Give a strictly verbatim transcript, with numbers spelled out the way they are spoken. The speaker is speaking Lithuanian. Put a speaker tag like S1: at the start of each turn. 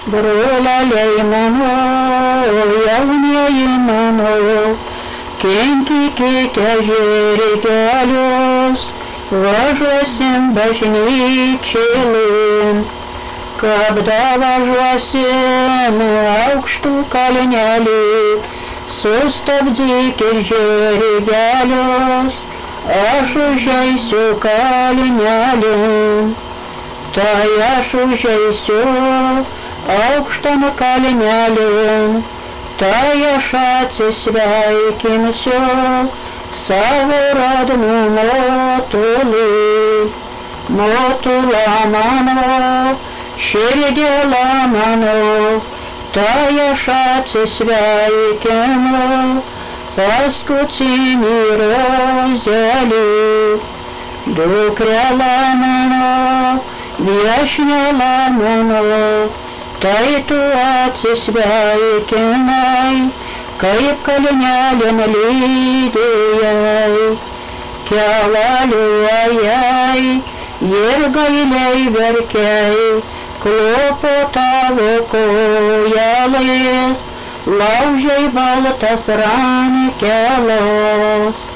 S1: Broleliai mano, jaunieji mano, kinkykite žirgelius, važiuosim bažnyčėlin. Kada važiuosim aukštų kalnelį, sustabdykit žirgelius, aš užeisiu kalnelin. Tai aš užeisiu aukštam kalnelin, tai aš atsisveikinsiu savo radnu motulį. Motula mano, širdėla mano, tai aš atsisveikinu paskutinį rozelį. Dukrela mano, viešniela mano, tai tu atsisveikinai, kaip kalnelin lydėjai. Kelaliuojai ir gailiai verkiai, klopo tavo kojelės, laužiai baltas rankelos.